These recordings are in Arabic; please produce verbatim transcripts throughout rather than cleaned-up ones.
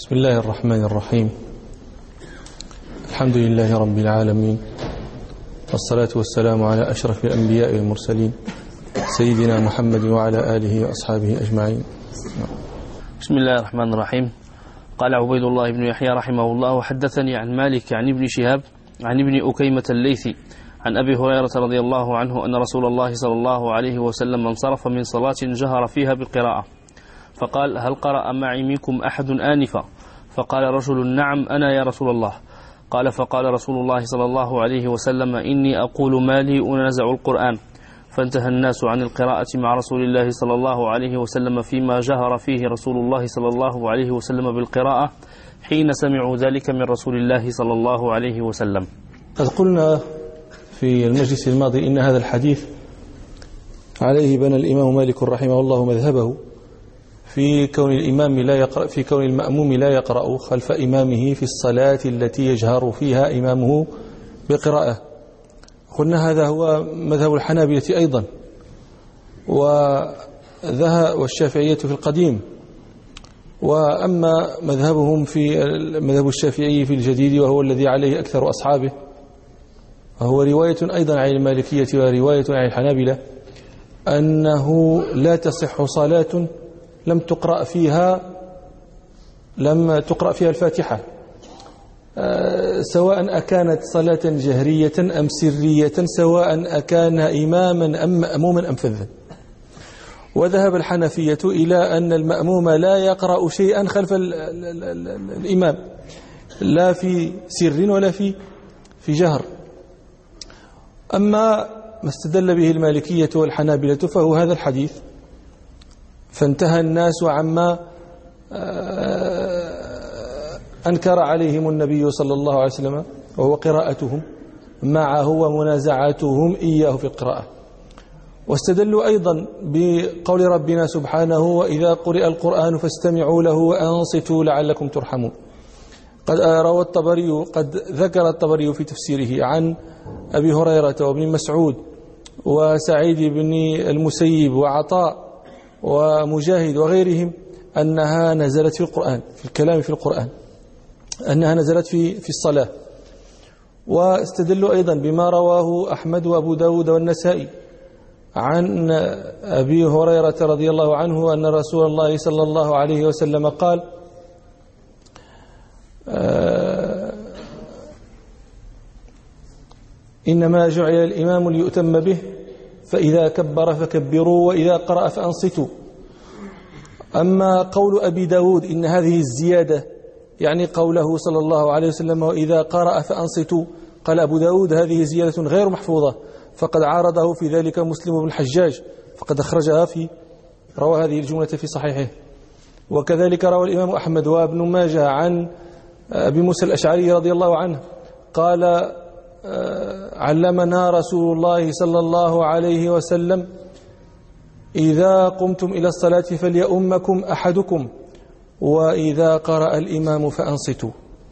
بسم الله الرحمن الرحيم. الحمد لله رب العالمين، والصلاة والسلام على أشرف الأنبياء والمرسلين سيدنا محمد وعلى آله وأصحابه أجمعين. بسم الله الرحمن الرحيم. قال عبيد الله بن يحيى رحمه الله: وحدثني عن مالك عن ابن شهاب عن ابن أكيمة الليثي عن أبي هريرة رضي الله عنه أن رسول الله صلى الله عليه وسلم انصرف من صلاة جهر فيها بالقراءة، فقال: هل قرأ معي منكم أحد آنفا؟ فقال رجل: نعم أنا يا رسول الله. قال: فقال رسول الله صلى الله عليه وسلم: إني أقول ما لي أنازع القرآن. فانتهى الناس عن القراءة مع رسول الله صلى الله عليه وسلم فيما جهر فيه رسول الله صلى الله عليه وسلم بالقراءة حين سمعوا ذلك من رسول الله صلى الله عليه وسلم. قد قلنا في المجلس الماضي إن هذا الحديث عليه بنى الإمام مالك رحمه الله مذهبه في كون الإمام لا يقرأ في كون المأموم لا يقرأ خلف إمامه في الصلاة التي يجهر فيها إمامه بقراءة. قلنا هذا هو مذهب الحنابلة أيضا، وذهب والشافعية في القديم. وأما مذهبهم في مذهب الشافعي في الجديد وهو الذي عليه أكثر أصحابه، وهو رواية أيضا عن المالكية ورواية عن الحنابلة، أنه لا تصح صلاة لم تقرأ فيها لم تقرأ فيها الفاتحة، سواء أكانت صلاة جهرية أم سرية، سواء أكان إماما أم مأموما أم فذا. وذهب الحنفية إلى أن المأموم لا يقرأ شيئا خلف ال ال ال ال الإمام، لا في سر ولا في في جهر. أما ما استدل به المالكية والحنابلة فهو هذا الحديث: فانتهى الناس عما أنكر عليهم النبي صلى الله عليه وسلم، وهو قراءتهم معه ومنازعاتهم إياه في القراءة. واستدلوا أيضا بقول ربنا سبحانه: وإذا قرئ القرآن فاستمعوا له وأنصتوا لعلكم ترحمون. قد روى الطبري قد ذكر الطبري في تفسيره عن أبي هريرة وابن مسعود وسعيد بن المسيب وعطاء ومجاهد وغيرهم أنها نزلت في القرآن، في الكلام في القرآن، أنها نزلت في في الصلاة. واستدلوا أيضا بما رواه أحمد وأبو داود والنسائي عن أبي هريرة رضي الله عنه أن رسول الله صلى الله عليه وسلم قال: إنما جعل الإمام ليؤتم به، فإذا كبر فكبروا وإذا قرأ فأنصتوا. أما قول أبي داود إن هذه الزيادة يعني قوله صلى الله عليه وسلم: وإذا قرأ فأنصتوا، قال أبو داود: هذه زيادة غير محفوظة، فقد عارضه في ذلك مسلم بن الحجاج، فقد أخرجها في روى هذه الجملة في صحيحه. وكذلك روى الإمام أحمد وابن ماجه عن أبي موسى الأشعري رضي الله عنه قال: علمنا رسول الله صلى الله عليه وسلم: إذا قمتم إلى الصلاة فليؤمكم أحدكم، وإذا قرأ الإمام فأنصتوا.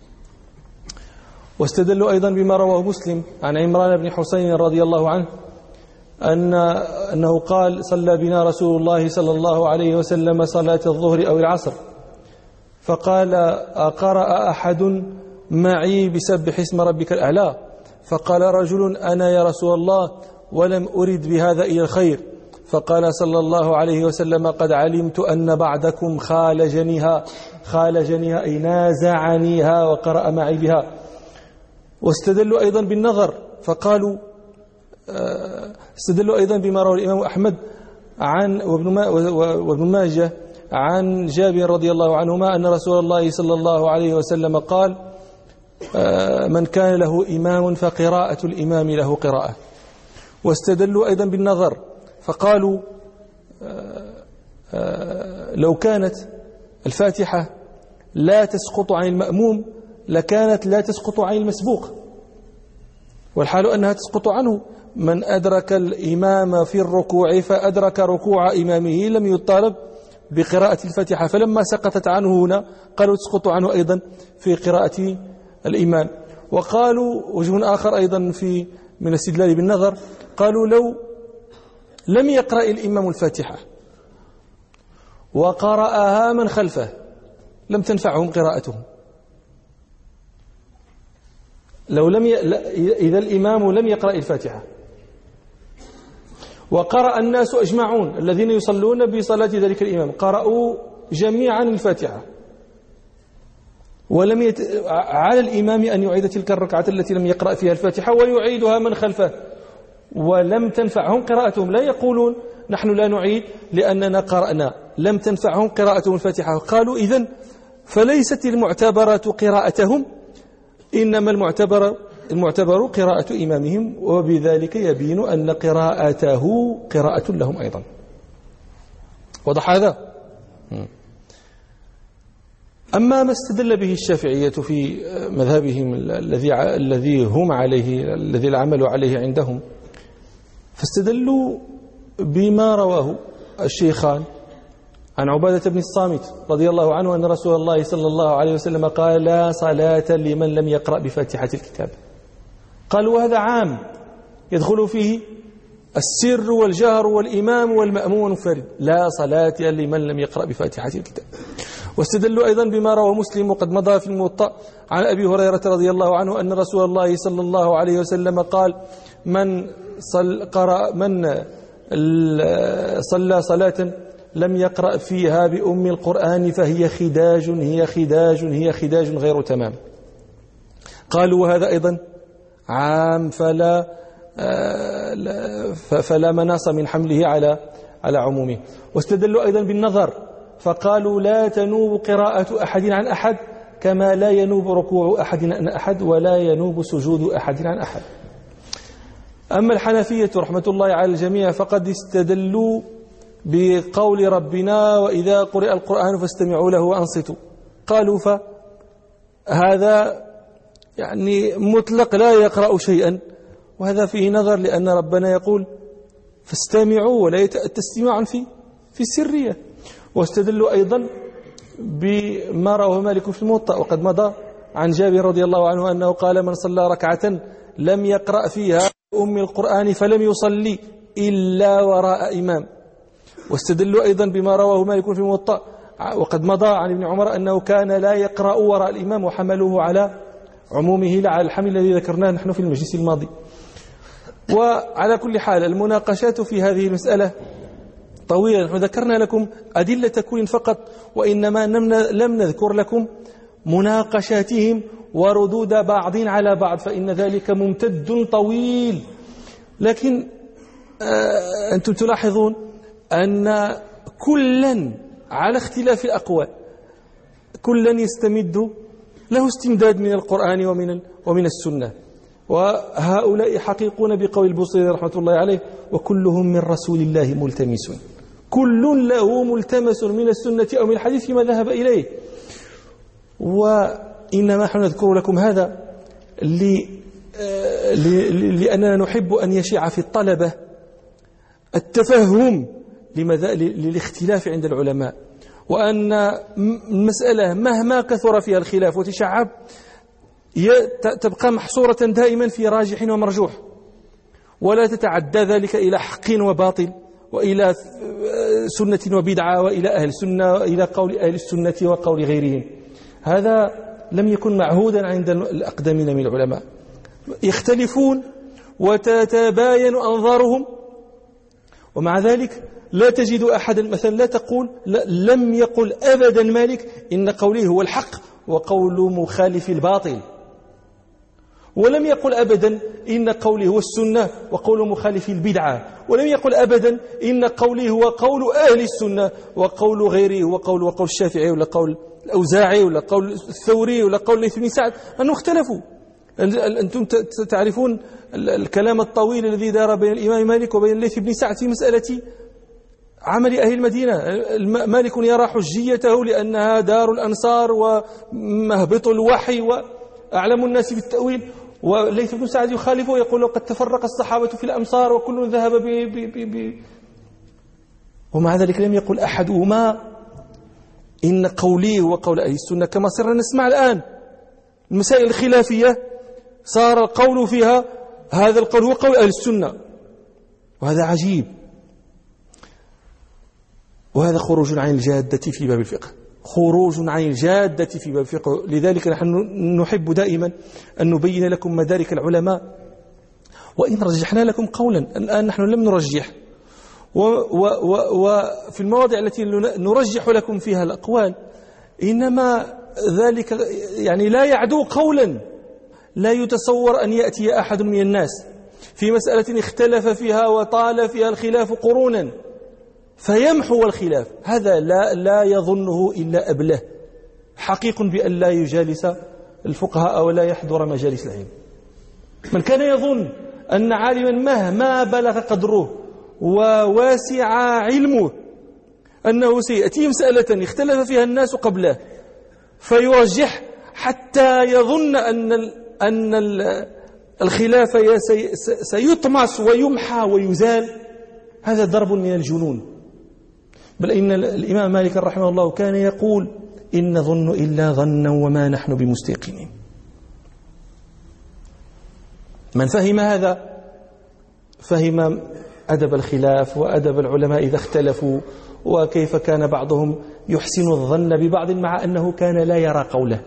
واستدلوا أيضا بما رواه مسلم عن عمران بن حسين رضي الله عنه أن أنه قال: صلى بنا رسول الله صلى الله عليه وسلم صلاة الظهر أو العصر، فقال: أقرأ أحد معي بسبح اسم ربك الأعلى؟ فقال رجل: أنا يا رسول الله، ولم أرد بهذا إلى الخير. فقال صلى الله عليه وسلم: قد علمت أن بعدكم خالجنيها خالجنيها أي نازعنيها وقرأ معي بها. واستدلوا أيضا بالنظر، فقالوا استدلوا أيضا بما روى الإمام أحمد عن وابن ماجه عن جابر رضي الله عنهما أن رسول الله صلى الله عليه وسلم قال: من كان له إمام فقراءة الإمام له قراءة. واستدلوا أيضا بالنظر، فقالوا لو كانت الفاتحة لا تسقط عن المأموم لكانت لا تسقط عن المسبوق، والحال أنها تسقط عنه. من أدرك الإمام في الركوع فأدرك ركوع إمامه لم يطالب بقراءة الفاتحة، فلما سقطت عنه هنا قالوا تسقط عنه أيضا في قراءة الإمام. وقالوا وجه آخر أيضا في من الاستدلال بالنظر، قالوا لو لم يقرأ الإمام الفاتحة وقرأها من خلفه لم تنفعهم قراءتهم. لو لم ي... إذا الإمام لم يقرأ الفاتحة وقرأ الناس أجمعون الذين يصلون بصلاة ذلك الإمام قرأوا جميعا الفاتحة ولم يت... على الإمام أن يعيد تلك الركعة التي لم يقرأ فيها الفاتحة ويعيدها من خلفه، ولم تنفعهم قراءتهم. لا يقولون نحن لا نعيد لأننا قرأنا، لم تنفعهم قراءتهم الفاتحة. قالوا إذن فليست المعتبرة قراءتهم، إنما المعتبر المعتبر قراءة إمامهم، وبذلك يبين أن قراءته قراءة لهم أيضا. وضح هذا؟ أما ما استدل به الشافعية في مذهبهم الذي الذي هم عليه الذي العمل عليه عندهم، فاستدلوا بما رواه الشيخان عن عبادة بن الصامت رضي الله عنه أن رسول الله صلى الله عليه وسلم قال: لا صلاة لمن لم يقرأ بفاتحة الكتاب. قالوا وهذا عام يدخل فيه السر والجهر والإمام والمأموم والمنفرد، لا صلاة لمن لم يقرأ بفاتحة الكتاب. واستدلوا أيضا بما رواه مسلم وقد مضى في الموطأ عن أبي هريرة رضي الله عنه أن رسول الله صلى الله عليه وسلم قال: من صل قرأ من صلى صلاة لم يقرأ فيها بأم القرآن فهي خداج هي خداج هي خداج غير تمام. قالوا وهذا أيضا عام فلا فلا مناص من حمله على على عمومه. واستدلوا أيضا بالنظر فقالوا: لا تنوب قراءة أحد عن أحد كما لا ينوب ركوع أحد عن أحد ولا ينوب سجود أحد عن أحد. أما الحنفية رحمة الله على الجميع فقد استدلوا بقول ربنا: وإذا قرئ القرآن فاستمعوا له وأنصتوا. قالوا فهذا يعني مطلق لا يقرأ شيئا، وهذا فيه نظر لأن ربنا يقول فاستمعوا ولا يتأتى استماعا في في السرية. واستدلوا أيضا بما رواه مالك في الموطأ وقد مضى عن جابر رضي الله عنه أنه قال: من صلى ركعة لم يقرأ فيها أم القرآن فلم يصلي إلا وراء إمام. واستدلوا أيضا بما رواه مالك في الموطأ وقد مضى عن ابن عمر أنه كان لا يقرأ وراء الإمام وحملوه على عمومه لا على الحمل الذي ذكرناه نحن في المجلس الماضي. وعلى كل حال المناقشات في هذه المسألة طويلة، نحن ذكرنا لكم أدلة كل فقط، وإنما لم نذكر لكم مناقشاتهم وردود بعض على بعض، فإن ذلك ممتد طويل. لكن آه أنتم تلاحظون أن كلا على اختلاف الأقوال كلا يستمد له استمداد من القرآن ومن ومن السنة، وهؤلاء حقيقون بقول البوصيري رحمة الله عليه: وكلهم من رسول الله ملتمس. كل له ملتمس من السنة أو من الحديث فيما ذهب إليه. وإنما نحن نذكر لكم هذا لأننا نحب أن يشيع في الطلبة التفهم للاختلاف عند العلماء، وأن المسألة مهما كثر فيها الخلاف وتشعب تبقى محصورة دائما في راجح ومرجوح، ولا تتعدى ذلك إلى حق وباطل وإلى سنة وبدعة وإلى أهل السنة وإلى قول أهل السنة وقول غيرهم. هذا لم يكن معهودا عند الأقدمين من العلماء، يختلفون وتتباين أنظارهم، ومع ذلك لا تجد أحدا مثلا لا تقول لا لم يقل أبدا مالك إن قوله هو الحق وقول مخالف الباطل، ولم يقل أبدا إن قوله هو السنة وقول مخالف البدعة، ولم يقل أبدا إن قوله هو قول أهل السنة وقول غيره هو قول وقول الشافعي ولا قول الأوزاعي ولا قول الثوري ولا قول ليث بن سعد، أنهم اختلفوا. أنتم تعرفون الكلام الطويل الذي دار بين الإمام مالك وبين ليث بن سعد في مسألة عمل أهل المدينة. مالك يرى حجيته لأنها دار الأنصار ومهبط الوحي وأعلم الناس بالتأويل، وليث بن سعد يخالفه ويقول قد تفرق الصحابة في الأمصار وكل ذهب ب ب ب ب ومع ذلك لم يقل أحدهما إن قولي هو قول أهل السنة، كما صرنا نسمع الآن المسائل الخلافية صار القول فيها هذا القول هو قول أهل السنة، وهذا عجيب، وهذا خروج عن الجادة في باب الفقه، خروج عن الجادة في باب الفقه. لذلك نحن نحب دائما أن نبين لكم مدارك العلماء، وإن رجحنا لكم قولا. الآن نحن لم نرجح، وفي المواضع التي نرجح لكم فيها الأقوال إنما ذلك يعني لا يعدو قولا. لا يتصور أن يأتي أحد من الناس في مسألة اختلف فيها وطال فيها الخلاف قرونا فيمحو الخلاف، هذا لا لا يظنه إلا أبله، حقيق بأن لا يجالس الفقهاء أو لا يحضر مجالس العلم. من كان يظن أن عالما مهما بلغ قدره وواسع علمه أنه سيأتي مسألة اختلف فيها الناس قبله فيرجح حتى يظن أن أن الخلاف سيطمس ويمحى ويزال، هذا ضرب من الجنون. بل إن الإمام مالك رحمه الله كان يقول إن نظن إلا ظنا وما نحن بمستيقنين. من فهم هذا فهم أدب الخلاف وأدب العلماء إذا اختلفوا، وكيف كان بعضهم يحسن الظن ببعض مع أنه كان لا يرى قوله.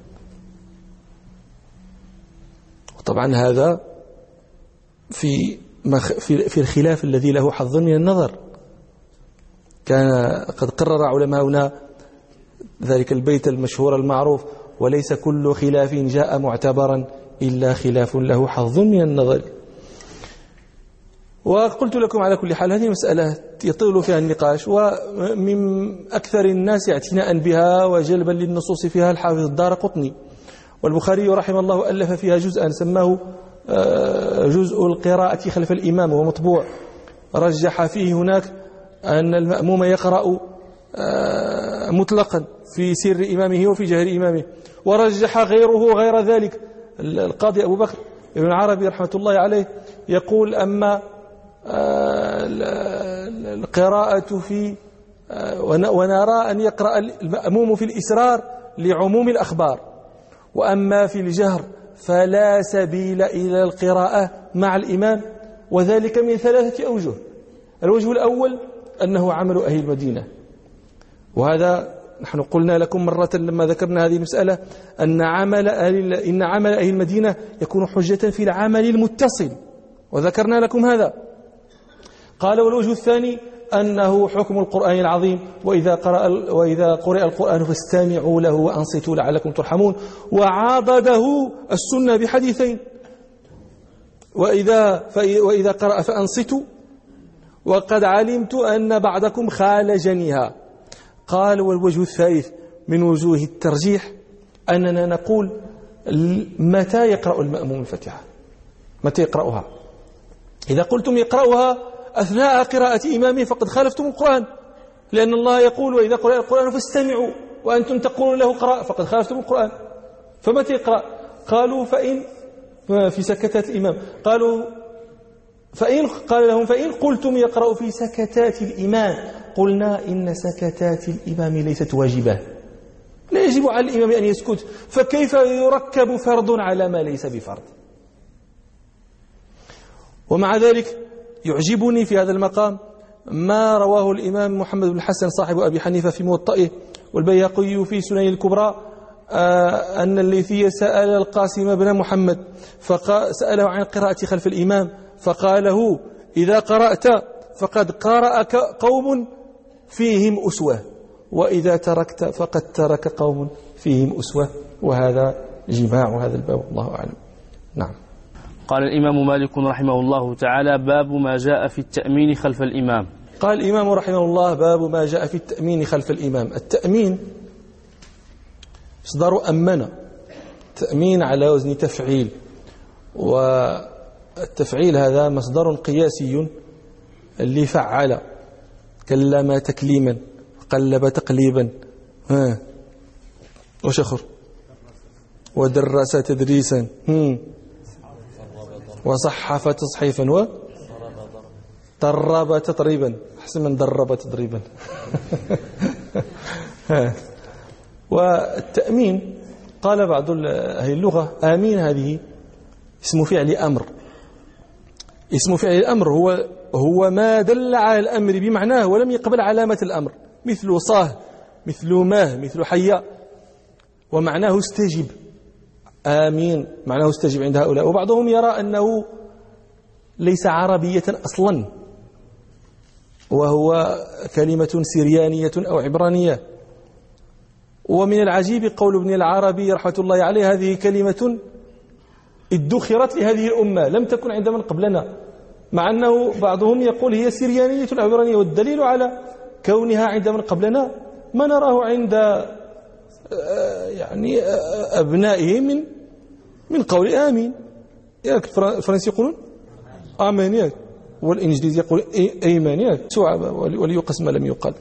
طبعا هذا في في الخلاف الذي له حظ من النظر. كان قد قرر علماؤنا ذلك البيت المشهور المعروف: وليس كل خلاف جاء معتبرا إلا خلاف له حظ من النظر. وقلت لكم على كل حال هذه مسألة يطول فيها النقاش، ومن أكثر الناس اعتناء بها وجلبا للنصوص فيها الحافظ الدارقطني، والبخاري رحمه الله ألف فيها جزءا سماه جزء القراءة خلف الإمام، وهو مطبوع. رجح فيه هناك أن المأموم يقرأ مطلقا في سر إمامه وفي جهر إمامه، ورجح غيره غير ذلك. القاضي أبو بكر ابن عربي رحمة الله عليه يقول: أما القراءة في ونرى أن يقرأ المأموم في الإسرار لعموم الأخبار، وأما في الجهر فلا سبيل إلى القراءة مع الإمام، وذلك من ثلاثة أوجه. الوجه الأول أنه عمل أهل المدينة، وهذا نحن قلنا لكم مرة لما ذكرنا هذه المسألة أن عمل أهل إن عمل أهل المدينة يكون حجة في العمل المتصل، وذكرنا لكم هذا. قال: والوجه الثاني أنه حكم القرآن العظيم، وإذا قرأ وإذا قرأ القرآن فاستمعوا له وأنصتوا لعلكم ترحمون، وعاضده السنة بحديثين: وإذا وإذا قرأ فأنصتوا، وقد علمت أن بعضكم خالجنيها. قال: والوجه الثالث من وجوه الترجيح أننا نقول متى يقرأ المأموم الفاتحة، متى يقرأها. إذا قلتم يقرأها أثناء قراءة إمامه فقد خالفتم القرآن، لأن الله يقول: وإذا قرأ القرآن فاستمعوا، وأنتم تقولون له قراء، فقد خالفتم القرآن. فمتى يقرأ؟ قالوا: فإن في سكتات الإمام. قالوا فإن قال لهم: فإن قلتم يقرأ في سكتات الإمام، قلنا إن سكتات الإمام ليست واجبة، لا يجب على الإمام أن يسكت، فكيف يركب فرض على ما ليس بفرض؟ ومع ذلك يعجبني في هذا المقام ما رواه الإمام محمد بن الحسن صاحب أبي حنيفة في موطئه، والبيهقي في سنن الكبرى، أن الليثي سأل القاسم بن محمد فسأله عن القراءة خلف الإمام، فقال له: إذا قرأت فقد قرأ قوم فيهم أسوة، وإذا تركت فقد ترك قوم فيهم أسوة. وهذا جماع هذا الباب، والله أعلم. نعم. قال الإمام مالك رحمه الله تعالى: باب ما جاء في التأمين خلف الإمام. قال الإمام رحمه الله: باب ما جاء في التأمين خلف الإمام. التأمين مصدر أمن، تأمين على وزن تفعيل، والتفعيل هذا مصدر قياسي اللي فعل، كلم تكليما، قلب تقليبا، ها وشخر، ودرس تدريسا، هم وصحف تصحيفا، وطرب تطريبا. أحسن من درب تدريبا. والتأمين قال بعض أهل اللغة: آمين هذه اسم فعل أمر. اسم فعل الأمر هو هو ما دل على الأمر بمعناه ولم يقبل علامة الأمر، مثل صاه مثل ماه مثل حيا، ومعناه استجب. آمين معناه استجب عند هؤلاء. وبعضهم يرى أنه ليس عربية أصلا، وهو كلمة سريانية أو عبرانية. ومن العجيب قول ابن العربي رحمة الله عليه: هذه كلمة ادخرت لهذه الأمة، لم تكن عند من قبلنا، مع أنه بعضهم يقول هي سريانية أو عبرانية. والدليل على كونها عند من قبلنا ما نراه عند يعني أبنائه من من قول آمين. ياك الفرنسي يقولون آمين، ياك، والإنجليزي يقول أيمان، ياك، سوى وليقص ما لم يقال.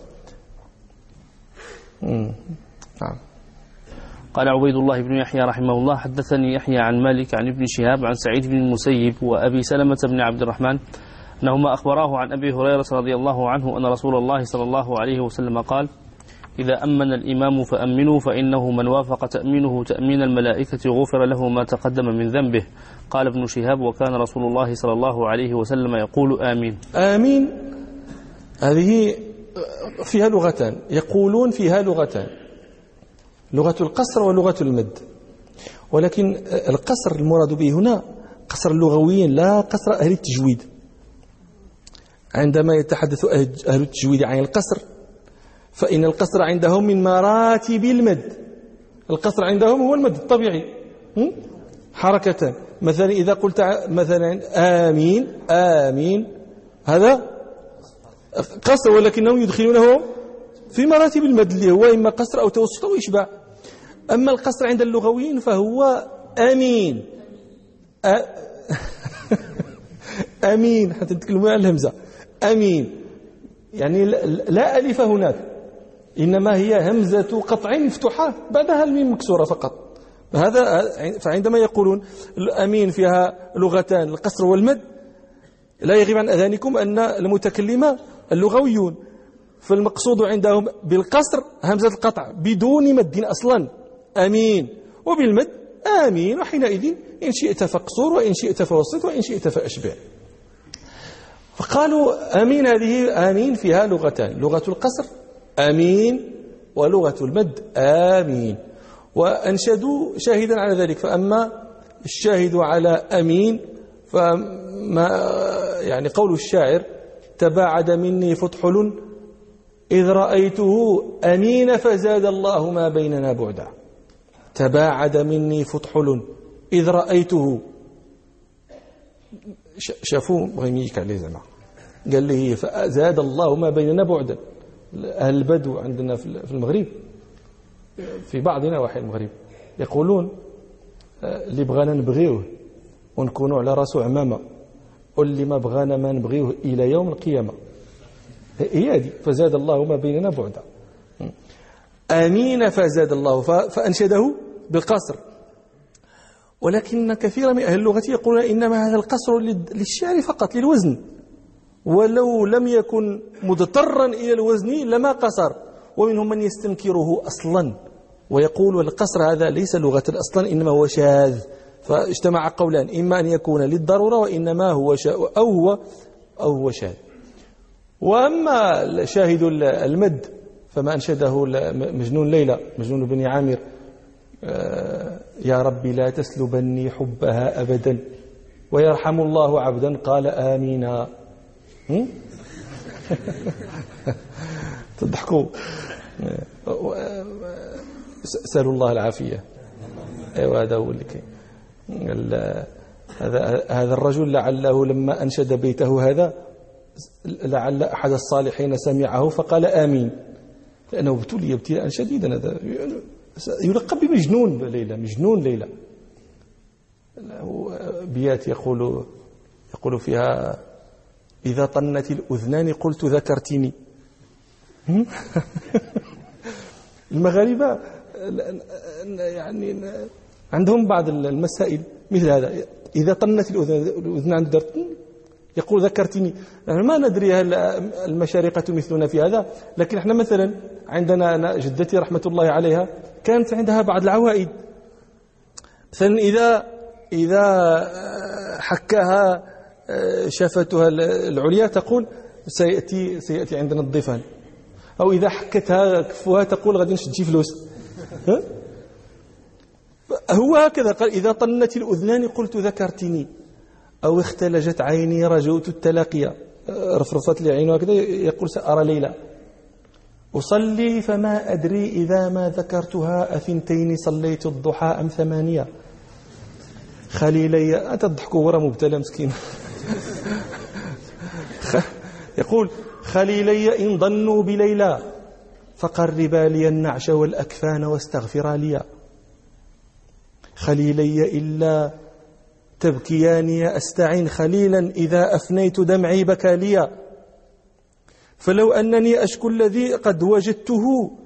نعم. قال عبيد الله بن يحيى رحمه الله: حدثني يحيى عن مالك عن ابن شهاب عن سعيد بن المسيب وأبي سلمة بن عبد الرحمن أنهما أخبراه عن أبي هريرة رضي الله عنه أن رسول الله صلى الله عليه وسلم قال: إذا أمن الإمام فأمنوا، فإنه من وافق تأمينه تأمين الملائكة غفر له ما تقدم من ذنبه. قال ابن شهاب: وكان رسول الله صلى الله عليه وسلم يقول آمين. آمين هذه فيها لغتان، يقولون فيها لغتان، لغة القصر ولغة المد. ولكن القصر المراد به هنا قصر اللغويين لا قصر أهل التجويد. عندما يتحدث أهل التجويد عن القصر فإن القصر عندهم من مراتب المد. القصر عندهم هو المد الطبيعي، حركتان. مثلا إذا قلت مثلا آمين آمين هذا قصر، ولكنهم يدخلونه في مراتب المد اللي هو إما قصر أو توسط أو إشباع. أما القصر عند اللغويين فهو أمين أ... أمين، حتى تتكلموا عن الهمزة. أمين يعني لا ألف هناك، إنما هي همزة قطع مفتوحة بعدها الميم مكسورة فقط. هذا فعندما يقولون الأمين فيها لغتان القصر والمد، لا يغيب عن أذهانكم أن المتكلمة اللغويون، فالمقصود عندهم بالقصر همزة القطع بدون مد أصلا أمين، وبالمد آمين، وحينئذ إن شئت فاقصر وإن شئت فوسط وإن شئت فأشبع. فقالوا آمين هذه آمين فيها لغتان، لغة القصر آمين ولغة المد آمين. وأنشدوا شاهدا على ذلك. فأما الشاهد على أمين فما يعني قول الشاعر: تباعد مني فطحل إذ رأيته أمين فزاد الله ما بيننا بعدا. تباعد مني فطحل إذ رأيته، شافوه بغيميك عليه زعما، قال لي فزاد الله ما بيننا بعدا. أهل البدو عندنا في المغرب، في بعض نواحي المغرب، يقولون اللي بغانا نبغيوه ونكونوا على راسه عمامة، واللي ما بغانا ما نبغيوه إلى يوم القيامة. هي هذه فزاد الله ما بيننا بعدا. آمين فزاد الله، فأنشده بالقصر. ولكن كثيرا من أهل اللغة يقولون إنما هذا القصر للشعر فقط، للوزن، ولو لم يكن مضطرا إلى الوزن لما قصر. ومنهم من يستنكره أصلا ويقول القصر هذا ليس لغة أصلا، إنما هو شاذ. فاجتمع قولان: إما أن يكون للضرورة وإنما هو شاذ أو هو أو هو شاذ. وأما شاهد المد فما أنشده مجنون ليلى، مجنون بن عامر: يا ربي لا تسلبني حبها أبدا ويرحم الله عبدا قال آمين. تضحكوا، سألوا الله العافية. أيوة هذا هو اللي كاين. هذا هذا الرجل لعله لما أنشد بيته هذا لعل أحد الصالحين سمعه فقال آمين، لأنه ابتلي ابتلاء شديدا. هذا يلقب بمجنون ليلى، مجنون ليلى. بيات يقول يقول فيها: إذا طنت الأذنان قلت ذكرتني. المغاربة يعني عندهم بعض المسائل مثل هذا: إذا طنت الأذنان درتن يقول ذكرتني. يعني ما ندري هل المشارقة مثلنا في هذا، لكن احنا مثلا عندنا جدتي رحمة الله عليها كانت عندها بعض العوائد، مثلا إذا إذا حكاها شفتها العليا تقول سيأتي سيأتي عندنا الضيفان. أو إذا حكتها كفوها تقول غادي نشد فلوس. ها؟ هو هكذا قال إذا طنت الأذنان قلت ذكرتني، أو اختلجت عيني رجوت التلاقيا، رفرفت لي عينه هكذا يقول سأرى ليلى. أصلي فما أدري إذا ما ذكرتها أثنتين صليت الضحى أم ثمانية. خليلي أتضحكوا ورا مبتلى مسكين. يقول خليلي إن ظنوا بليلى فقربا لي النعش والأكفان واستغفرا لي. خليلي إلا تبكياني أستعين خليلا إذا أفنيت دمعي بكى لي. فلو أنني أشكو الذي قد وجدته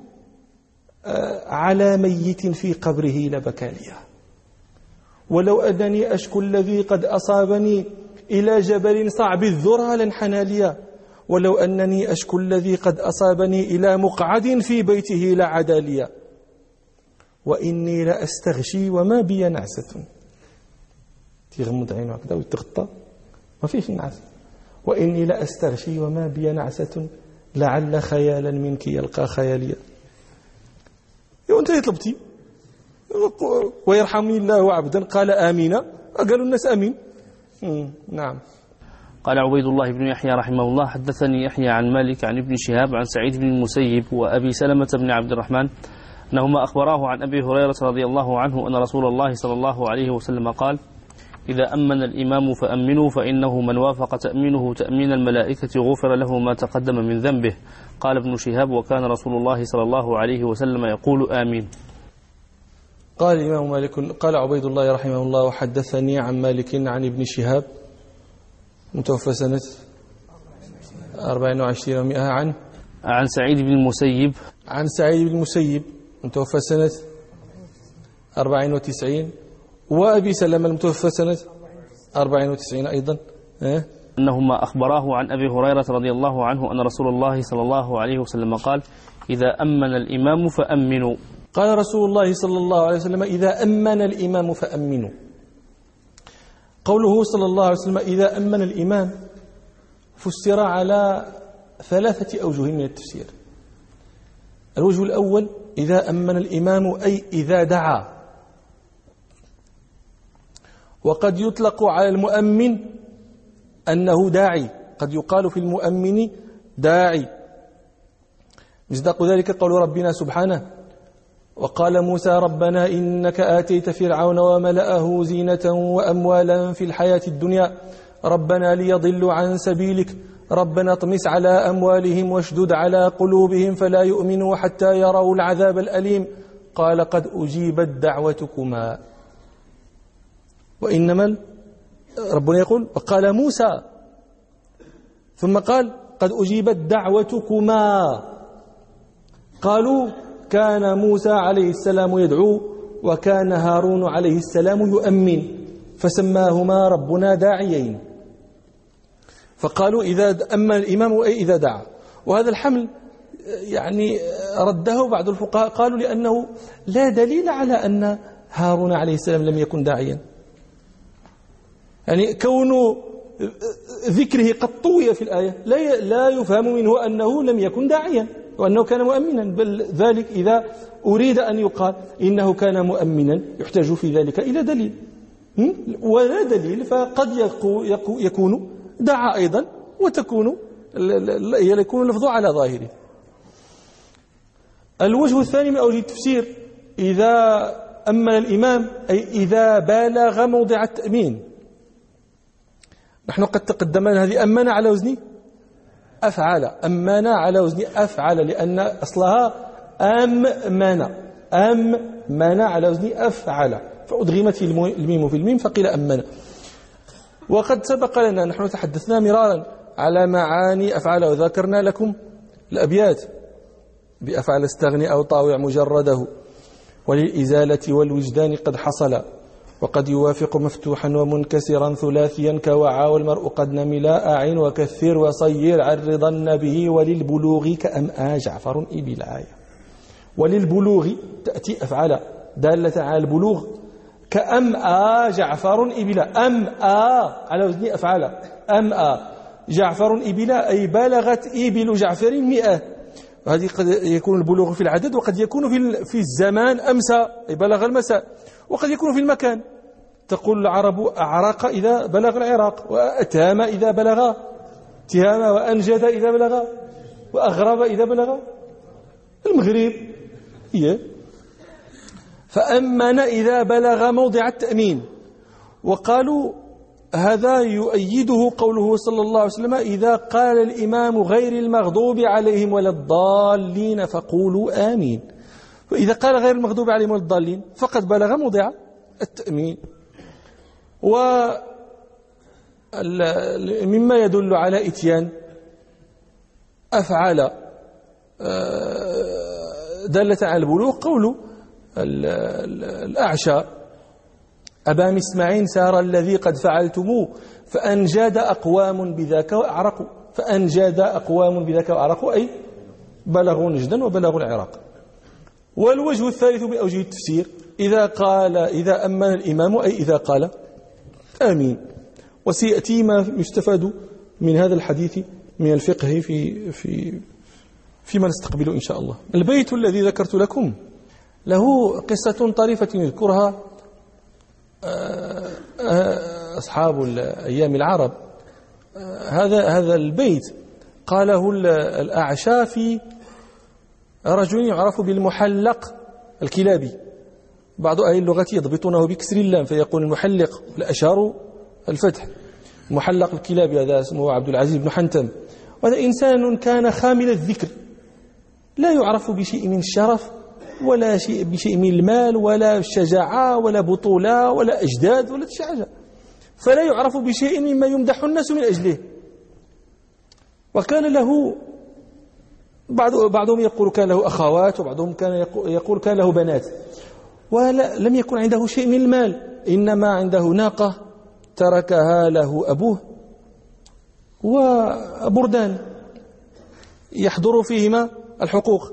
على ميت في قبره لبكى لي. ولو أنني أشكو الذي قد أصابني إلى جبل صعب الذرى لانحنى لي. ولو أنني أشكو الذي قد أصابني إلى مقعد في بيته لعدا لي. وإني لأستغشي وما بي نعسة. تغمض عينه هكذا ويتغطى ما فيش نعس. وإني لأستغشي وما بي نعسة لعل خيالا منك يلقى خياليا. وانت طلبتي ويرحمني الله عبدا قال آمين، قالوا الناس آمين. نعم. قال عبيد الله بن يحيى رحمه الله حدثني يحيى عن مالك عن ابن شهاب عن سعيد بن المسيب وأبي سلمة بن عبد الرحمن أنهما أخبراه عن أبي هريرة رضي الله عنه أن رسول الله صلى الله عليه وسلم قال إذا أمن الإمام فأمنوا فإنه من وافق تأمينه تأمين الملائكة غفر له ما تقدم من ذنبه. قال ابن شهاب وكان رسول الله صلى الله عليه وسلم يقول آمين. قال الإمام مالك قال عبيد الله رحمه الله وحدثني عن مالك عن ابن شهاب متوفى سنة أربعين وعشرين ومئة عن عن سعيد بن المسيب عن سعيد بن المسيب متوفى سنة أربعين وتسعين وأبي سلمة المتوفى سنة أربعين وتسعين أيضا. أه؟ أنهما أخبراه عن أبي هريرة رضي الله عنه أن رسول الله صلى الله عليه وسلم قال إذا أمن الإمام فأمنوا. قال رسول الله صلى الله عليه وسلم إذا أمن الإمام فأمنوا. قوله صلى الله عليه وسلم إذا أمن الإمام فسر على ثلاثة أوجه من التفسير. الوجه الأول إذا أمن الإمام أي إذا دعا، وقد يطلق على المؤمن أنه داعي، قد يقال في المؤمن داعي. مصداق ذلك قول ربنا سبحانه وقال موسى ربنا إنك آتيت فرعون وملأه زينة وأموالا في الحياة الدنيا ربنا ليضلوا عن سبيلك ربنا اطمس على أموالهم واشدد على قلوبهم فلا يؤمنوا حتى يروا العذاب الأليم قال قد أجيبت دعوتكما. وإنما ربنا يقول وقال موسى ثم قال قد أجيبت دعوتكما. قالوا كان موسى عليه السلام يدعو وكان هارون عليه السلام يؤمن فسماهما ربنا داعيين. فقالوا إذا أما الإمام أي إذا دعا. وهذا الحمل يعني رده بعض الفقهاء قالوا لأنه لا دليل على أن هارون عليه السلام لم يكن داعيا. يعني كون ذكره قد طوي في الآية لا لا يفهم منه أنه لم يكن داعيا وأنه كان مؤمنا، بل ذلك إذا أريد أن يقال إنه كان مؤمنا يحتاج في ذلك إلى دليل، ولا دليل فقد يكون دعا أيضا وتكون يكون اللفظ على ظاهره. الوجه الثاني من أوجه التفسير إذا أمن الإمام أي إذا بالغ موضع التأمين. نحن قد تقدمنا هذه أمن على وزن أفعل، أمن على وزن أفعل لأن أصلها أمن أمن على وزن أفعل فأدغمت الميم في الميم فقيل أمن. وقد سبق لنا نحن تحدثنا مرارا على معاني أفعل وذكرنا لكم الأبيات بأفعل استغني أو طاوع مجرده وللإزالة والوجدان قد حصل وقد يوافق مفتوحا ومنكسرا ثلاثيا كوعى والمرء قد نملا أعين وكثر وصير عرضن به وللبلوغ كأمآ جعفر إبل آية. وللبلوغ تأتي أفعال دالة على البلوغ كأمآ جعفر إبل أمآ على وزن أفعال أمآ جعفر إبل أي بلغت إبل جعفر مئة هذه قد يكون البلوغ في العدد، وقد يكون في في الزمان أمسى أي بلغ المساء، وقد يكون في المكان. تقول العرب أعرق إذا بلغ العراق، وأتام إذا بلغ تهام، وأنجد إذا بلغ، وأغرب إذا بلغ المغرب. إيه. فأمن إذا بلغ موضع التأمين. وقالوا هذا يؤيده قوله صلى الله عليه وسلم: إذا قال الإمام غير المغضوب عليهم ولا الضالين فقولوا آمين. فإذا قال غير المغضوب عليهم ولا الضالين فقد بلغ موضع التأمين. ومما يدل على إتيان أفعال دالة على البلوغ قول الأعشى: أبا مسمع سار الذي قد فعلتموه فأنجاد أقوام بذاك وأعرقوا. فأنجاد أقوام بذاك وأعرقوا أي بلغوا نجدا وبلغوا العراق. والوجه الثالث من أوجه التفسير: إذا قال إذا أمن الإمام أي إذا قال آمين. وسيأتي ما يستفاد من هذا الحديث من الفقه في في فيما نستقبله إن شاء الله. البيت الذي ذكرت لكم له قصة طريفة يذكرها أصحاب أيام العرب. هذا هذا البيت قاله الأعشى في رجل يعرف بالمحلق الكلابي. بعض أهل اللغة يضبطونه بكسر اللام فيقول المحلق، الأشار الفتح. محلق الكلابي هذا اسمه عبد العزيز بن حنتم، وهذا إنسان كان خامل الذكر، لا يعرف بشيء من الشرف ولا شيء بشيء من المال ولا شجاعة ولا بطولة ولا أجداد ولا حاجة، فلا يعرف بشيء مما يمدح الناس من أجله. وكان له بعض بعضهم يقول كان له أخوات، وبعضهم كان يقول كان له بنات، ولم يكن عنده شيء من المال، إنما عنده ناقة تركها له أبوه وبردان يحضر فيهما الحقوق.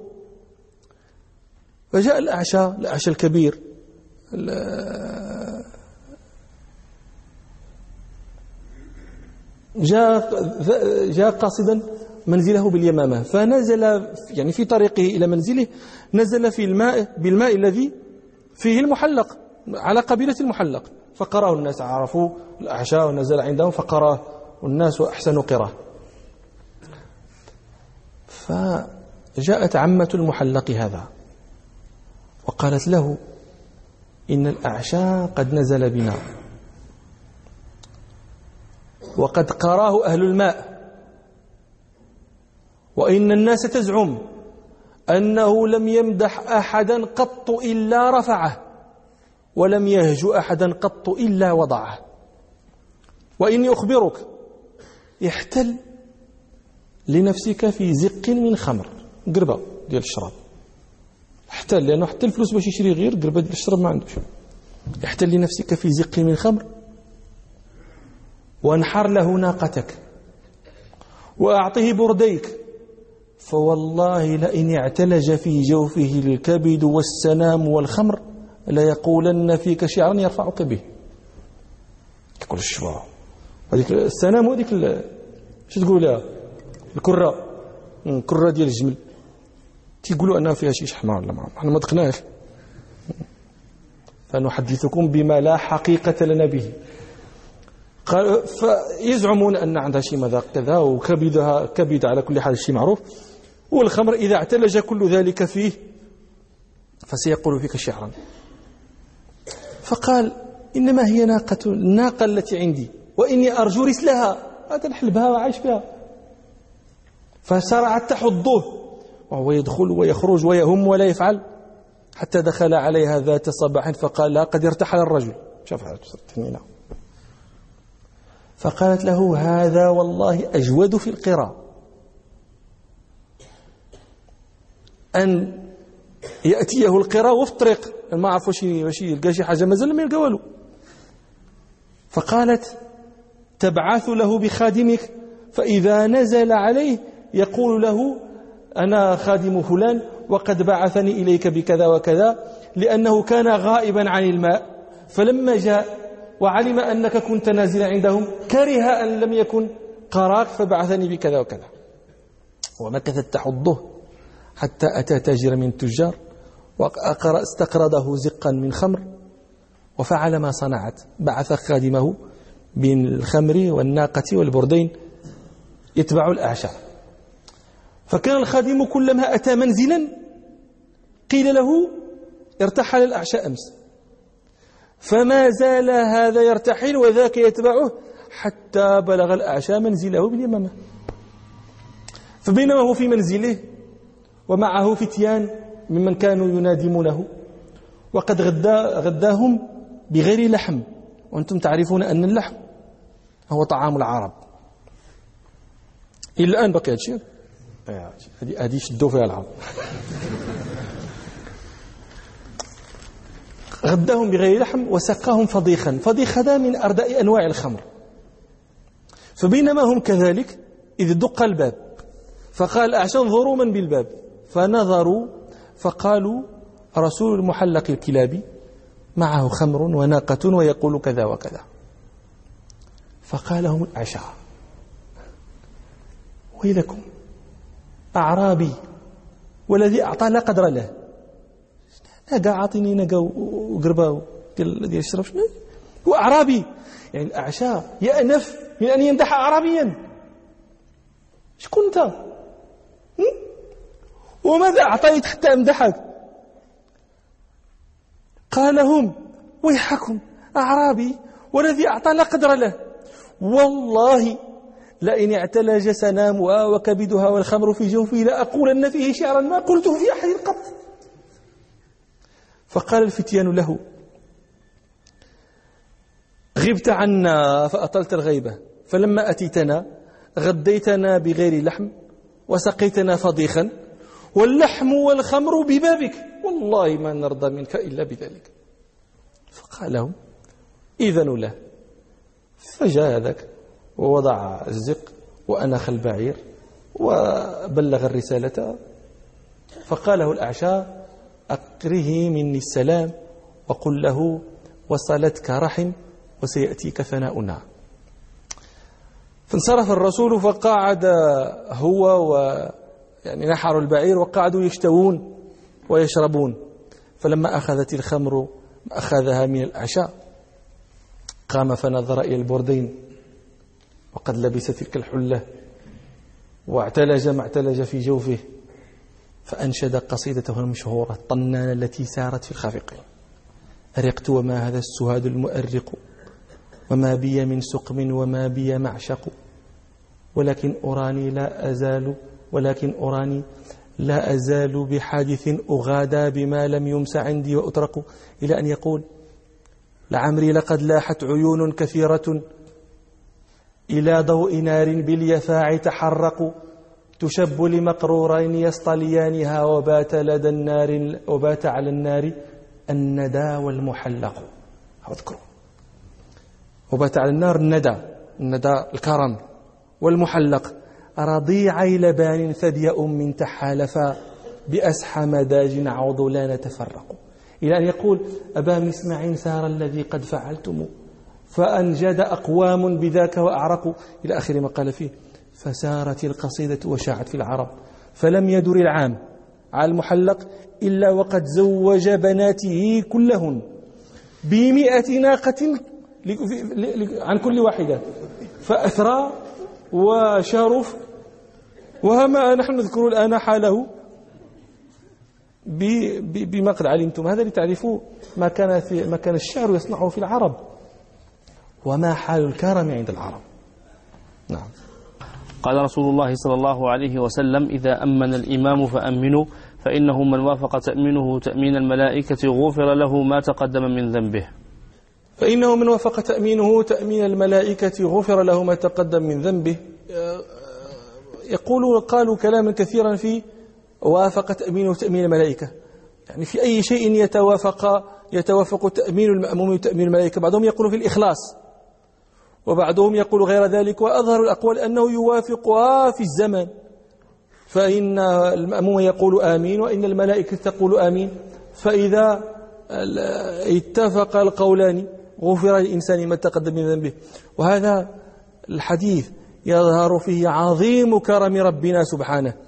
فجاء الأعشى الأعشى الكبير جاء جاء قاصدا منزله باليمامة، فنزل يعني في طريقه إلى منزله نزل في الماء بالماء الذي فيه المحلق على قبيلة المحلق، فقرأه الناس، عرفوا الأعشى ونزل عندهم فقرأه الناس وأحسنوا قراءة. فجاءت عمة المحلق هذا وقالت له: إن الأعشى قد نزل بنا وقد قراه أهل الماء، وإن الناس تزعم أنه لم يمدح أحدا قط إلا رفعه، ولم يهجو أحدا قط إلا وضعه. وإني أخبرك احتل لنفسك في زق من خمر، قربة ديال الشراب، احتل، لأنه حتى الفلوس باش يشري غير قربة ديال الشراب ما عندوش. احتل لنفسك في زق من خمر، وانحر له ناقتك، وأعطه برديك، فوالله لئن اعتلج في جوفه الكبد والسنام والخمر ليقولن فيك شعرا يرفعك به. تقول الشباب هذيك السنام وهذيك شو تقول لها الكرة، الكرة ديال الجمل، تيقولوا أنها فيها شي شحمة ولا ما، احنا ما دقناش. فنحدثكم بما لا حقيقة لنا به. فيزعمون أن عندها شي مذاق كذا، وكبدها كبد على كل حال شيء معروف، والخمر إذا اعتلج كل ذلك فيه فسيقول فيك شعرا. فقال: إنما هي ناقة الناقة التي عندي، وإني أرجو رسلها، هذا نحلبها وعايش بها. فسرعت تحضه، وهو يدخل ويخرج ويهم ولا يفعل، حتى دخل عليها ذات صباح فقال لها: قد ارتحل الرجل. شافها تنينه، فقالت له: هذا والله أجود في القراء، أن يأتيه القراء وفي الطريق ما عرف واش يلقى شي حاجة، مازال ما يلقى والو. فقالت: تبعث له بخادمك، فإذا نزل عليه يقول له: أنا خادم فلان وقد بعثني إليك بكذا وكذا، لأنه كان غائبا عن الماء، فلما جاء وعلم أنك كنت نازلا عندهم كره أن لم يكن قراك فبعثني بكذا وكذا. ومكثت تحضه حتى أتى تاجر من التجار واستقرضه زقا من خمر، وفعل ما صنعت، بعث خادمه بالخمر والناقة والبردين يتبع الأعشى. فكان الخادم كلما أتى منزلا قيل له ارتحل الأعشى أمس، فما زال هذا يرتحل وذاك يتبعه حتى بلغ الأعشى منزله باليمامة. فبينما هو في منزله ومعه فتيان ممن كانوا ينادمونه، وقد غدا غداهم بغير لحم، وأنتم تعرفون أن اللحم هو طعام العرب. إلى الآن بقي هذا الشيء، هذه شدوا فيها العرب. غداهم بغير لحم وسقاهم فضيخا. فضيخ هذا من أرداء أنواع الخمر. فبينما هم كذلك إذ دق الباب، فقال الأعشى انظروا من بالباب، فنظروا فقالوا رسول المحلق الكلابي معه خمر وناقة ويقول كذا وكذا. فقال لهم الأعشى ويلكم، أعرابي والذي أعطى لا قدر له، نقا عاطيني نقا وقربا الذي يشرب شنو هو أعرابي، يعني الأعشى يأنف من أن يمدح أعرابيا. شكون أنت؟ وماذا أعطيت حتى أمدحك؟ قال لهم ويحكم، أعرابي والذي أعطى لا قدر له، والله لئن اعتلج سنامها وكبدها والخمر في جوفه لأقولن فيه شعرا ما قلته في أحد قط. فقال الفتيان له غبت عنا فأطلت الغيبة، فلما أتيتنا غديتنا بغير لحم وسقيتنا فضيخا، واللحم والخمر ببابك، والله ما نرضى منك إلا بذلك. فقال لهم إذن له. فجاء ذاك ووضع الزق وأنخ البعير وبلغ الرسالة. فقال له الأعشى أقره مني السلام وقل له وصلتك رحم وسيأتيك ثناؤنا. فانصرف الرسول فقعد هو و يعني نحروا البعير وقعدوا يشتوون ويشربون. فلما أخذت الخمر أخذها من الأعشى قام فنظر إلى البردين وقد لبس تلك الحلة واعتلج ما اعتلج في جوفه، فأنشد قصيدته المشهورة الطنانة التي سارت في الخافقين: أرقت وما هذا السهاد المؤرق، وما بي من سقم وما بي معشق، ولكن أراني لا أزال ولكن أراني لا أزال بحادث أغادى بما لم يمس عندي وأترك، إلى أن يقول: لعمري لقد لاحت عيون كثيرة إلى ضوء نار باليفاع تحرقوا، تشب لمقرورين يصطليانها، وبات لدى النار وبات على النار الندى والمحلق. اذكروا، وبات على النار الندى، الندى الكرم، والمحلق رضيعي لبان ثدي أم تحالفا، بأسحى مداج عضلان تفرقوا، إلى أن يقول: أبا مسمع سار الذي قد فعلتم، فأنجد أقوام بذاك وأعرقوا، إلى آخر ما قال فيه. فسارت القصيدة وشاعت في العرب، فلم يدر العام على المحلق إلا وقد زوج بناته كلهن بمئة ناقة عن كل واحدة، فأثرى وشرف. وهما نحن نذكر الآن حاله بما قد علمتم، هذا لتعرفوا ما كان في ما كان الشعر يصنعه في العرب وما حال الكرم عند العرب. نعم. قال رسول الله صلى الله عليه وسلم: إذا أمن الإمام فأمنوا، فإنه من وافق تأمينه تأمين الملائكة غفر له ما تقدم من ذنبه. فإنه من وافق تأمينه تأمين الملائكة غفر له ما تقدم من ذنبه. يقول قالوا كلاما كثيرا في وافق تأمينه تأمين الملائكة، يعني في أي شيء يتوافق يتوافق تأمين المأموم وتأمين الملائكة. بعضهم يقول في الإخلاص، وبعضهم يقول غير ذلك، وأظهر الأقوال أنه يوافقها في الزمن، فإن المأموم يقول آمين وإن الملائكة تقول آمين، فإذا اتفق القولان غفر للإنسان ما تقدم من ذنبه. وهذا الحديث يظهر فيه عظيم كرم ربنا سبحانه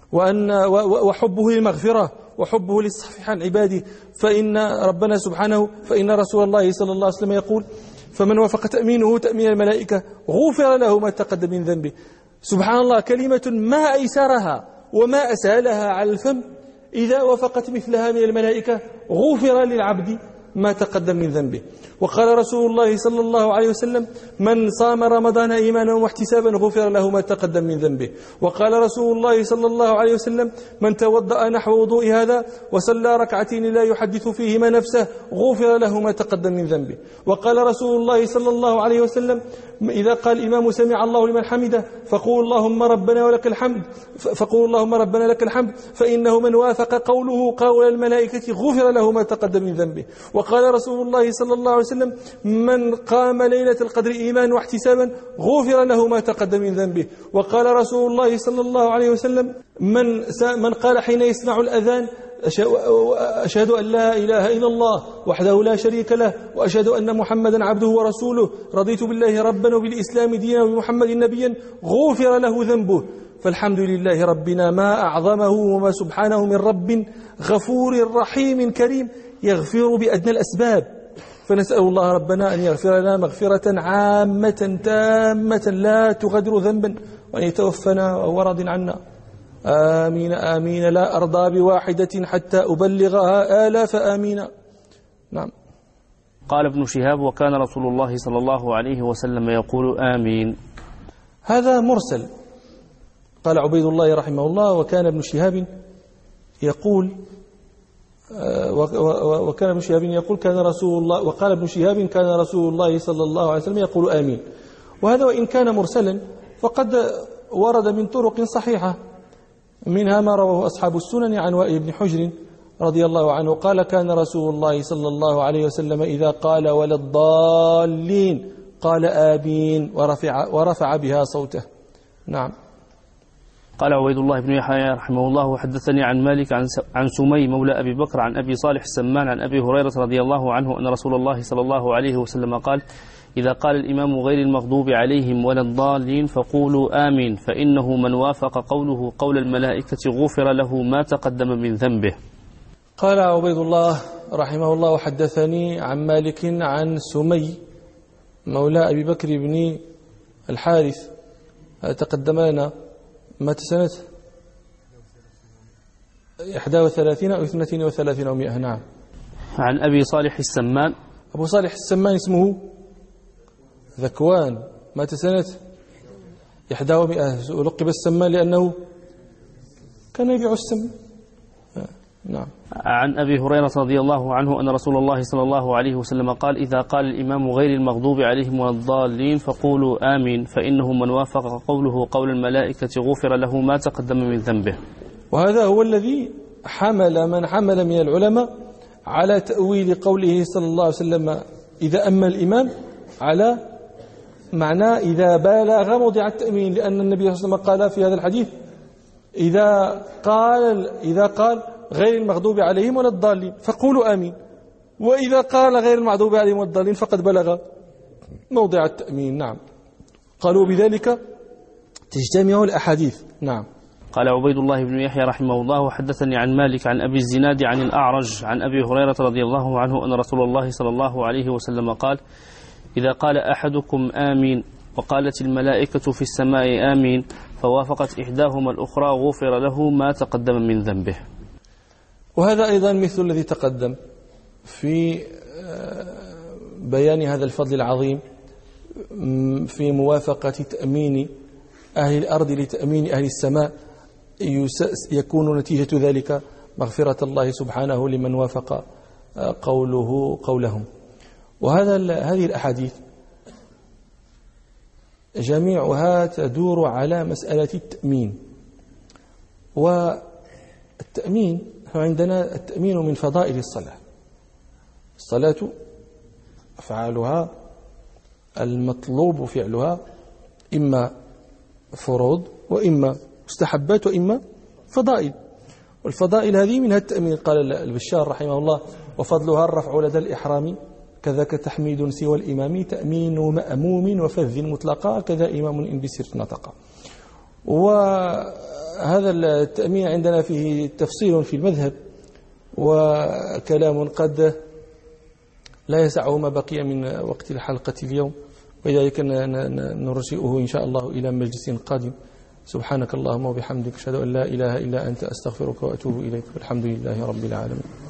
وأن وحبه للمغفرة وحبه للصفح عن عباده. فإن ربنا سبحانه فإن رسول الله صلى الله عليه وسلم يقول: فمن وافق تأمينه تأمين الملائكة غفر له ما تقدم من ذنبه. سبحان الله، كلمة ما أيسرها وما أسهلها على الفم، إذا وافقت مثلها من الملائكة غفر للعبد ما تقدم من ذنبه. وقال رسول الله صلى الله عليه وسلم: من صام رمضان إيمانا واحتسابا غفر له ما تقدم من ذنبه. وقال رسول الله صلى الله عليه وسلم: من توضأ نحو وضوء هذا وصلى ركعتين لا يحدث فيهما نفسه غفر له ما تقدم من ذنبه. وقال رسول الله صلى الله عليه وسلم: إذا قال الإمام سمع الله لمن حمده فقول اللهم ربنا ولك الحمد فقول اللهم ربنا لك الحمد فإنه من وافق قوله قول الملائكة غفر له ما تقدم من ذنبه. وقال رسول الله صلى الله عليه وسلم: من قام ليلة القدر إيمانا واحتسابا غفر له ما تقدم من ذنبه. وقال رسول الله صلى الله عليه وسلم: من من قال حين يسمع الأذان: أشهد أن لا إله إلا الله وحده لا شريك له وأشهد أن محمدا عبده ورسوله رضيت بالله ربا وبالإسلام دينا وبمحمد نبيا غفر له ذنبه. فالحمد لله ربنا ما أعظمه وما سبحانه من رب غفور رحيم كريم يغفر بأدنى الأسباب. فنسأل الله ربنا أن يغفر لنا مغفرة عامة تامة لا تغادر ذنبا، وأن يتوفنا وهو راض عنا. آمين آمين. لا أرضى بواحدة حتى أبلغها آلاف آمين. نعم. قال ابن شهاب: وكان رسول الله صلى الله عليه وسلم يقول آمين. هذا مرسل. قال عبيد الله رحمه الله: وكان ابن شهاب يقول وكان ابن شهاب يقول كان رسول الله وقال ابن شهاب كان رسول الله صلى الله عليه وسلم يقول آمين. وهذا وإن كان مرسلا فقد ورد من طرق صحيحة، منها ما رواه أصحاب السنن عن وائل بن حجر رضي الله عنه قال: كان رسول الله صلى الله عليه وسلم إذا قال ولا الضالين قال آمين ورفع, ورفع بها صوته. نعم. قال عبيد الله بن يحيى رحمه الله: وحدثني عن مالك عن عن سمي مولى أبي بكر عن أبي صالح السمان عن أبي هريرة رضي الله عنه أن رسول الله صلى الله عليه وسلم قال: إذا قال الإمام غير المغضوب عليهم ولا الضالين فقولوا آمين فإنه من وافق قوله قول الملائكة غفر له ما تقدم من ذنبه. قال عبيد الله رحمه الله: وحدثني عن مالك عن سمي مولى أبي بكر بن الحارث، تقدم لنا مات سنة إحدى وثلاثين أو اثنتين وثلاثين ومئة. نعم. عن أبي صالح السمان. أبو صالح السمان اسمه ذكوان، مات سنة إحدى ومئة، ولقب السمان لأنه كان يبيع السم. نعم. عن أبي هريرة رضي الله عنه أن رسول الله صلى الله عليه وسلم قال: إذا قال الإمام غير المغضوب عليهم ولا الضالين فقولوا آمين فإنه من وافق قوله قول الملائكة غفر له ما تقدم من ذنبه. وهذا هو الذي حمل من حمل من العلماء على تأويل قوله صلى الله عليه وسلم إذا أما الإمام على معنى إذا بالغ موضع التأمين، لأن النبي صلى الله عليه وسلم قال في هذا الحديث: إذا قال إذا قال غير المغضوب عليهم ولا الضالين فقولوا آمين، وإذا قال غير المغضوب عليهم ولا الضالين فقد بلغ موضع التأمين. نعم. قالوا بذلك تجتمع الأحاديث. نعم. قال عبيد الله بن يحيى رحمه الله: وحدثني عن مالك عن أبي الزناد عن الأعرج عن أبي هريرة رضي الله عنه أن رسول الله صلى الله عليه وسلم قال: إذا قال أحدكم آمين وقالت الملائكة في السماء آمين فوافقت إحداهما الأخرى غفر له ما تقدم من ذنبه. وهذا أيضا مثل الذي تقدم في بيان هذا الفضل العظيم في موافقة تأمين أهل الأرض لتأمين أهل السماء، يكون نتيجة ذلك مغفرة الله سبحانه لمن وافق قوله قولهم. وهذا هذه الأحاديث جميعها تدور على مسألة التأمين. والتأمين عندنا التأمين من فضائل الصلاة. الصلاة أفعالها المطلوب فعلها إما فروض وإما مستحبات وإما فضائل، والفضائل هذه منها التأمين. قال البشار رحمه الله: وفضلها الرفع لدى الإحرام كذاك تحميد سوى الإمام تأمين مأموم وفذ مطلقا كذا إمام إن بسر نطقا. وهذا التأمين عندنا فيه تفصيل في المذهب وكلام قد لا يسعه ما بقي من وقت الحلقة اليوم، ولذلك نرجئه إن شاء الله إلى مجلس قادم. سبحانك اللهم وبحمدك أشهد أن لا إله إلا أنت أستغفرك وأتوب إليك، والحمد لله رب العالمين.